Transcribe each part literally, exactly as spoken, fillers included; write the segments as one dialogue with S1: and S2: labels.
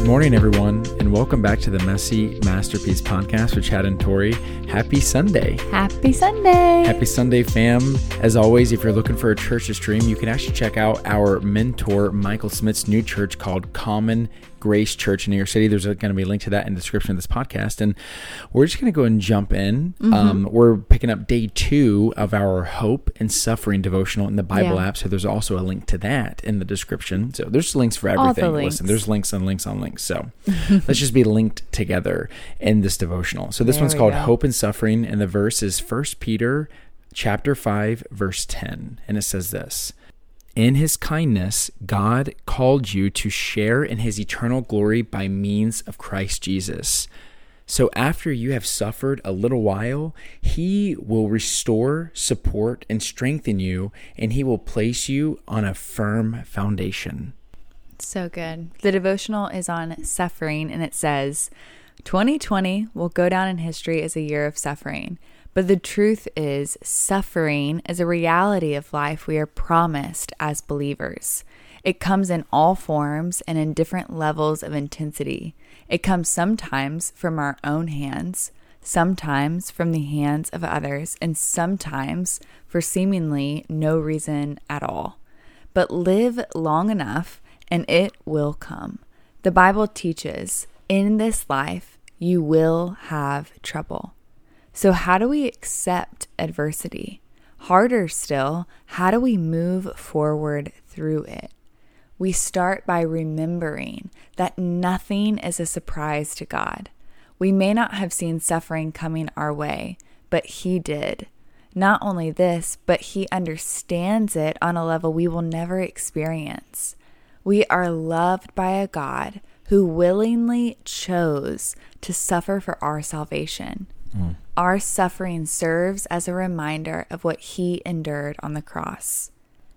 S1: Good morning, everyone, and welcome back to the Messy Masterpiece podcast with Chad and Tori. Happy Sunday.
S2: Happy Sunday.
S1: Happy Sunday, fam. As always, if you're looking for a church to stream, you can actually check out our mentor, Michael Smith's new church called Common Grace Church in New York City. There's going to be a link to that in the description of this podcast. And we're just going to go and jump in. Mm-hmm. Um, we're picking up day two of our Hope and Suffering devotional in the Bible
S2: Yeah.
S1: app. So there's also a link to that in the description. So there's links for
S2: All the
S1: everything.
S2: links.
S1: Listen, there's links on links on links. So let's just be linked together in this devotional. So this
S2: There
S1: one's
S2: we
S1: called
S2: go.
S1: Hope and Suffering. And the verse is First Peter chapter five, verse ten. And it says this: In his kindness, God called you to share in his eternal glory by means of Christ Jesus. So after you have suffered a little while, he will restore, support, and strengthen you, and he will place you on a firm foundation.
S2: So good. The devotional is on suffering, and it says, twenty twenty will go down in history as a year of suffering. But the truth is, suffering is a reality of life we are promised as believers. It comes in all forms and in different levels of intensity. It comes sometimes from our own hands, sometimes from the hands of others, and sometimes for seemingly no reason at all. But live long enough and it will come. The Bible teaches, in this life, you will have trouble. So how do we accept adversity? Harder still, how do we move forward through it? We start by remembering that nothing is a surprise to God. We may not have seen suffering coming our way, but He did. Not only this, but He understands it on a level we will never experience. We are loved by a God who willingly chose to suffer for our salvation. Mm. Our suffering serves as a reminder of what He endured on the cross.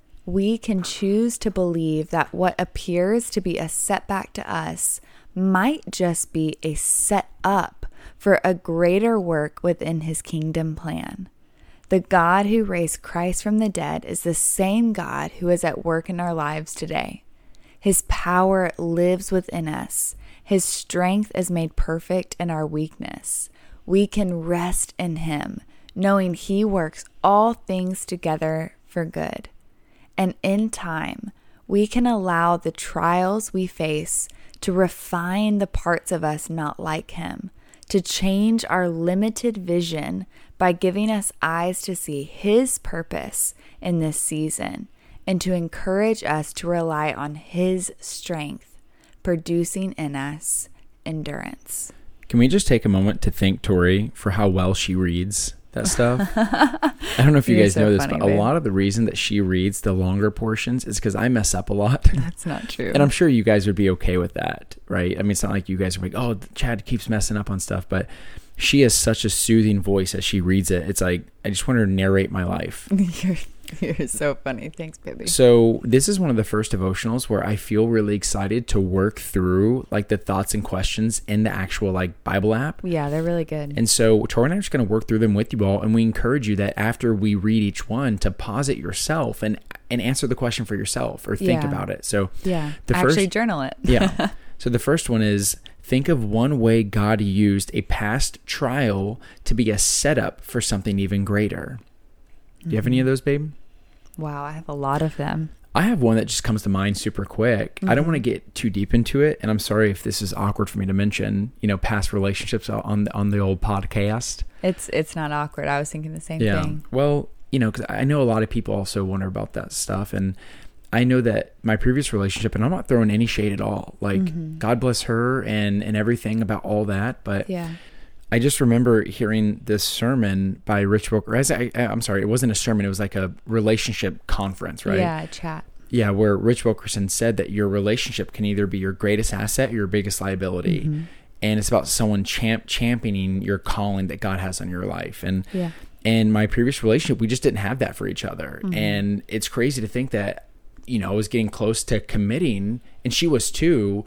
S2: We can choose to believe that what appears to be a setback to us might just be a set up for a greater work within His kingdom plan. The God who raised Christ from the dead is the same God who is at work in our lives today. His power lives within us. His strength is made perfect in our weakness. We can rest in Him, knowing He works all things together for good. And in time, we can allow the trials we face to refine the parts of us not like Him, to change our limited vision by giving us eyes to see His purpose in this season, and to encourage us to rely on His strength, producing in us endurance.
S1: Can we just take a moment to thank Tori for how well she reads that stuff? I don't know if you
S2: You're
S1: guys
S2: so
S1: know this,
S2: funny,
S1: but a
S2: babe.
S1: lot of the reason that she reads the longer portions is because I mess up a lot.
S2: That's not true.
S1: And I'm sure you guys would be okay with that, right? I mean, it's not like you guys are like, oh, Chad keeps messing up on stuff, but she has such a soothing voice as she reads it. It's like, I just want her to narrate my life.
S2: You're, you're so funny. Thanks, baby.
S1: So this is one of the first devotionals where I feel really excited to work through like the thoughts and questions in the actual like Bible app.
S2: Yeah, they're really good.
S1: And so Tori and I are just going to work through them with you all. And we encourage you that after we read each one to pause it yourself and, and answer the question for yourself or think
S2: Yeah.
S1: about it. So
S2: yeah,
S1: the
S2: actually
S1: first,
S2: journal it.
S1: yeah. So the first one is, think of one way God used a past trial to be a setup for something even greater. Do you have any of those, babe?
S2: Wow, I have a lot of them.
S1: I have one that just comes to mind super quick. Mm-hmm. I don't want to get too deep into it, and I'm sorry if this is awkward for me to mention, you know, past relationships on the, on the old podcast.
S2: It's it's not awkward. I was thinking the same
S1: Yeah.
S2: thing.
S1: Well, you know, because I know a lot of people also wonder about that stuff, and I know that my previous relationship, and I'm not throwing any shade at all, like mm-hmm. God bless her and, and everything about all that, but
S2: yeah.
S1: I just remember hearing this sermon by Rich Wilkerson. I, I'm sorry, it wasn't a sermon. It was like a relationship conference, right?
S2: Yeah, chat.
S1: Yeah, where Rich Wilkerson said that your relationship can either be your greatest asset or your biggest liability. Mm-hmm. And it's about someone champ championing your calling that God has on your life. And
S2: yeah.
S1: and my previous relationship, we just didn't have that for each other. Mm-hmm. And it's crazy to think that, you know, I was getting close to committing, and she was too,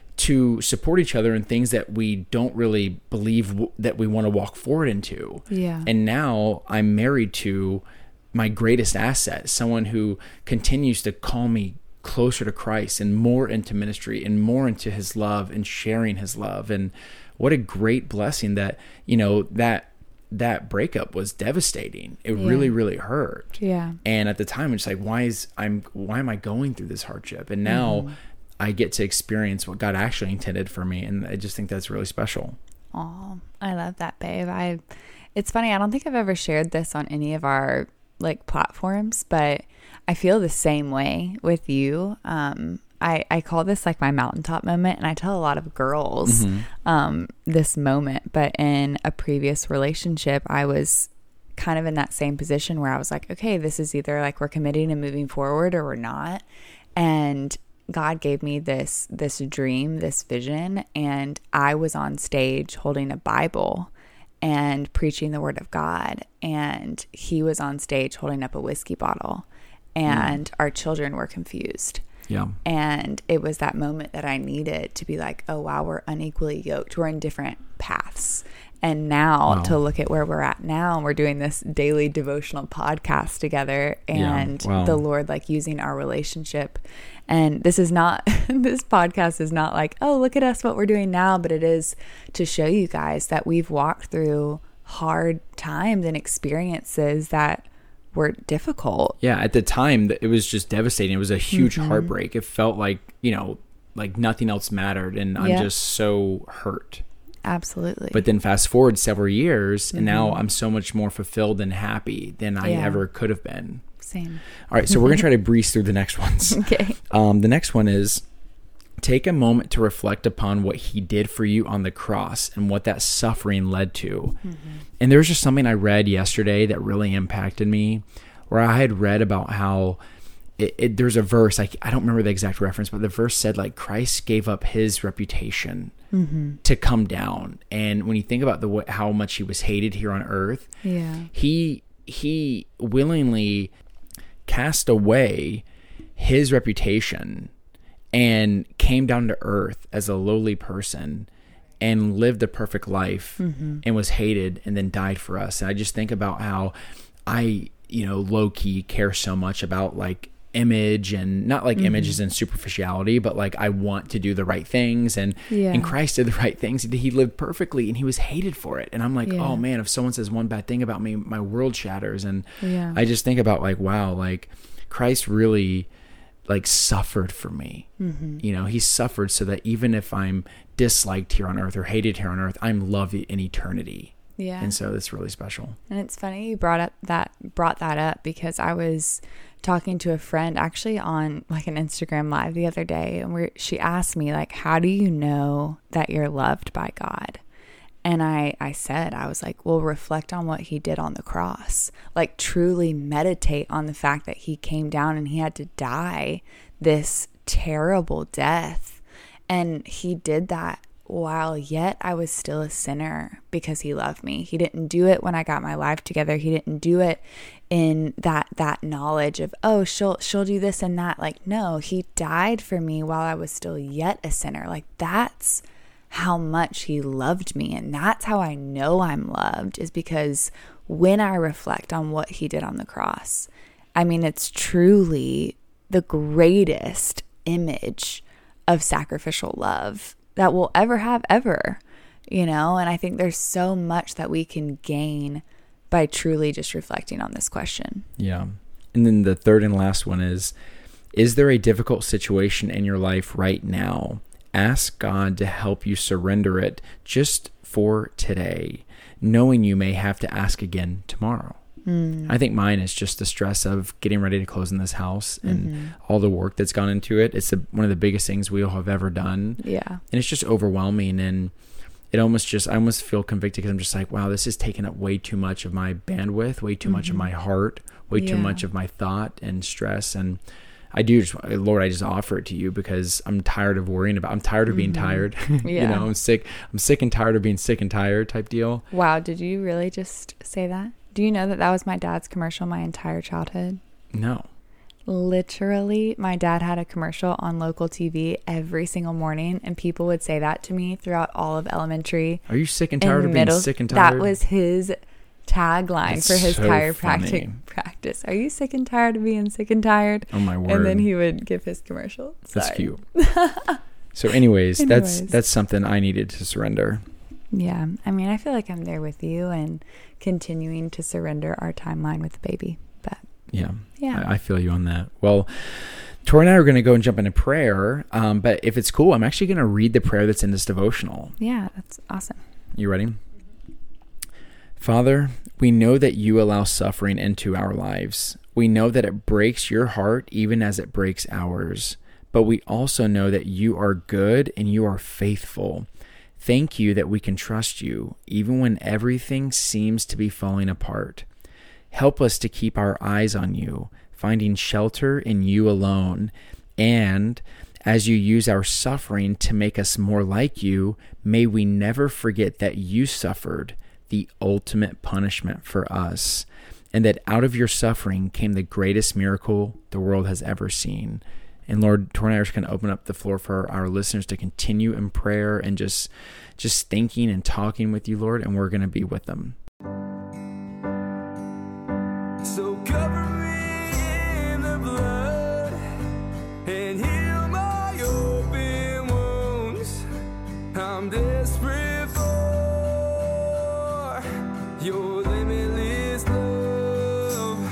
S1: to support each other in things that we don't really believe w- that we want to walk forward into.
S2: Yeah.
S1: And now I'm married to my greatest asset, someone who continues to call me closer to Christ and more into ministry and more into his love and sharing his love. And what a great blessing that, you know, that that breakup was devastating. It yeah. really, really hurt.
S2: Yeah.
S1: And at the time, it's like, why is I'm why am I going through this hardship? And now mm-hmm. I get to experience what God actually intended for me. And I just think that's really special.
S2: Oh, I love that, babe. I it's funny, I don't think I've ever shared this on any of our like platforms, but I feel the same way with you. Um I, I call this like my mountaintop moment, and I tell a lot of girls mm-hmm. um, this moment. But in a previous relationship, I was kind of in that same position where I was like, okay, this is either like we're committing and moving forward or we're not. And God gave me this this dream, this vision, and I was on stage holding a Bible and preaching the word of God. And he was on stage holding up a whiskey bottle, and mm. our children were confused.
S1: Yeah.
S2: And it was that moment that I needed to be like, oh, wow, we're unequally yoked. We're in different paths. And now wow. to look at where we're at now, and we're doing this daily devotional podcast together, and
S1: yeah. wow.
S2: the Lord like using our relationship. And this is not, this podcast is not like, oh, look at us, what we're doing now, but it is to show you guys that we've walked through hard times and experiences that were difficult.
S1: Yeah, at the time, it was just devastating. It was a huge mm-hmm. heartbreak. It felt like, you know, like nothing else mattered, and I'm yep. just so hurt.
S2: Absolutely.
S1: But then fast forward several years, and mm-hmm. now I'm so much more fulfilled and happy than I
S2: yeah.
S1: ever could have been.
S2: Same.
S1: All right, so we're going to try to breeze through the next ones.
S2: Okay.
S1: Um, the next one is, take a moment to reflect upon what he did for you on the cross and what that suffering led to. Mm-hmm. And there was just something I read yesterday that really impacted me, where I had read about how it, it, there's a verse, I, I don't remember the exact reference, but the verse said like Christ gave up his reputation mm-hmm. to come down. And when you think about the how much he was hated here on earth,
S2: yeah.
S1: he he willingly cast away his reputation and came down to earth as a lowly person and lived a perfect life mm-hmm. and was hated and then died for us. And I just think about how I, you know, low key care so much about like image, and not like mm-hmm. images and superficiality, but like I want to do the right things. And,
S2: yeah.
S1: and Christ did the right things. He lived perfectly and he was hated for it. And I'm like,
S2: yeah.
S1: oh man, if someone says one bad thing about me, my world shatters. And
S2: yeah.
S1: I just think about like, wow, like Christ really like suffered for me. Mm-hmm. You know, he suffered so that even if I'm disliked here on earth or hated here on earth, I'm loved in eternity.
S2: Yeah.
S1: And so that's really special.
S2: And it's funny you brought up that brought that up because I was talking to a friend actually on like an Instagram live the other day, and where she asked me like, how do you know that you're loved by God? And I, I said, I was like, well, reflect on what he did on the cross. Like truly meditate on the fact that he came down and he had to die this terrible death. And he did that while yet I was still a sinner because he loved me. He didn't do it when I got my life together. He didn't do it in that that knowledge of, oh, she'll she'll do this and that. Like, no, he died for me while I was still yet a sinner. Like that's how much he loved me. And that's how I know I'm loved, is because when I reflect on what he did on the cross, I mean, it's truly the greatest image of sacrificial love that we'll ever have ever, you know? And I think there's so much that we can gain by truly just reflecting on this question.
S1: Yeah. And then the third and last one is, is there a difficult situation in your life right now? Ask God to help you surrender it just for today, knowing you may have to ask again tomorrow. Mm. I think mine is just the stress of getting ready to close in this house and mm-hmm. all the work that's gone into it. It's a, one of the biggest things we all have ever done.
S2: Yeah.
S1: And it's just overwhelming. And it almost just, I almost feel convicted because I'm just like, wow, this is taking up way too much of my bandwidth, way too mm-hmm. much of my heart, way yeah. too much of my thought and stress. And I do just, Lord, I just offer it to you because I'm tired of worrying about, I'm tired of being mm-hmm. tired.
S2: Yeah.
S1: You know, I'm sick. I'm sick and tired of being sick and tired type deal.
S2: Wow. Did you really just say that? Do you know that that was my dad's commercial my entire childhood?
S1: No.
S2: Literally, my dad had a commercial on local T V every single morning, and people would say that to me throughout all of elementary.
S1: Are you sick and tired of being sick and tired?
S2: That was his tagline
S1: That's
S2: for his
S1: so
S2: chiropractic
S1: funny.
S2: practice. Are you sick and tired of being sick and tired?
S1: Oh my word.
S2: And then he would give his commercial.
S1: That's
S2: Sorry.
S1: cute. So anyways,
S2: Anyways.
S1: that's that's something I needed to surrender.
S2: Yeah. I mean, I feel like I'm there with you and continuing to surrender our timeline with the baby. But
S1: Yeah.
S2: yeah.
S1: I, I feel you on that. Well, Tori and I are going to go and jump into prayer. Um, but if it's cool, I'm actually going to read the prayer that's in this devotional.
S2: Yeah, that's awesome.
S1: You ready? Father, we know that you allow suffering into our lives. We know that it breaks your heart even as it breaks ours. But we also know that you are good and you are faithful. Thank you that we can trust you even when everything seems to be falling apart. Help us to keep our eyes on you, finding shelter in you alone. And as you use our suffering to make us more like you, may we never forget that you suffered the ultimate punishment for us, and that out of your suffering came the greatest miracle the world has ever seen. And Lord, Tori and I are just going to open up the floor for our listeners to continue in prayer and just, just thinking and talking with you, Lord, and we're going to be with them.
S3: So cover me in the blood and heal my open wounds. I'm desperate for your limitless love.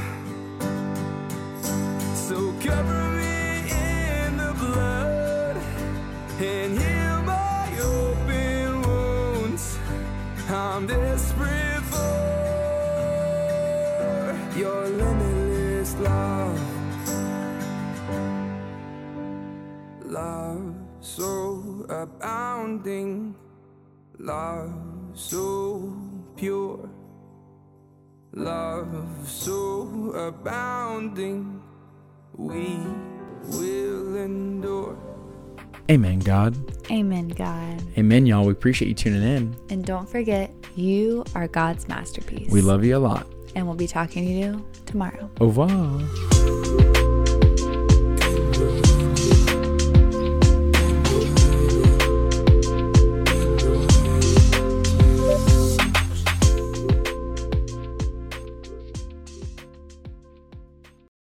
S3: So cover me in the blood and heal my open wounds. I'm desperate for your limitless love. Love so abounding, love so pure, love so abounding, we will endure.
S1: Amen, God.
S2: Amen, God.
S1: Amen, y'all. We appreciate you tuning in.
S2: And don't forget, you are God's masterpiece.
S1: We love you a lot.
S2: And we'll be talking to you tomorrow.
S1: Au revoir.